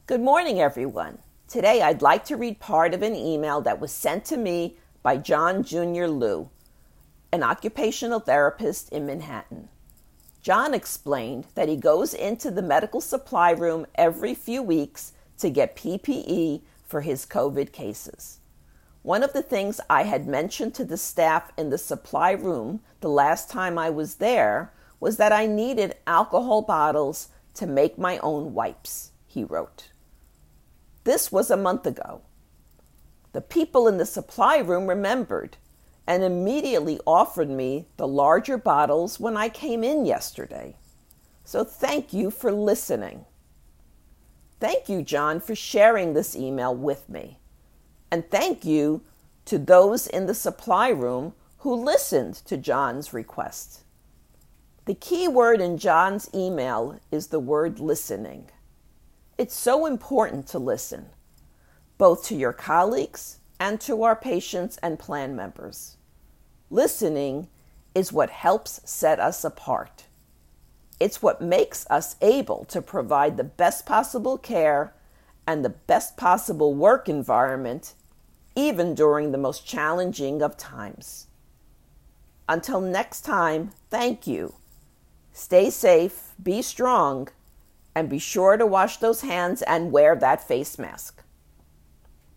Good morning, everyone. Today I'd like to read part of an email that was sent to me by John Jr. Liu, an occupational therapist in Manhattan. John explained that he goes into the medical supply room every few weeks to get PPE for his COVID cases. One of the things I had mentioned to the staff in the supply room the last time I was there was that I needed alcohol bottles to make my own wipes, he wrote. This was a month ago. The people in the supply room remembered and immediately offered me the larger bottles when I came in yesterday. So thank you for listening. Thank you, John, for sharing this email with me. And thank you to those in the supply room who listened to John's request. The key word in John's email is the word listening. It's so important to listen, both to your colleagues and to our patients and plan members. Listening is what helps set us apart. It's what makes us able to provide the best possible care and the best possible work environment, even during the most challenging of times. Until next time, thank you. Stay safe, be strong, and be sure to wash those hands and wear that face mask.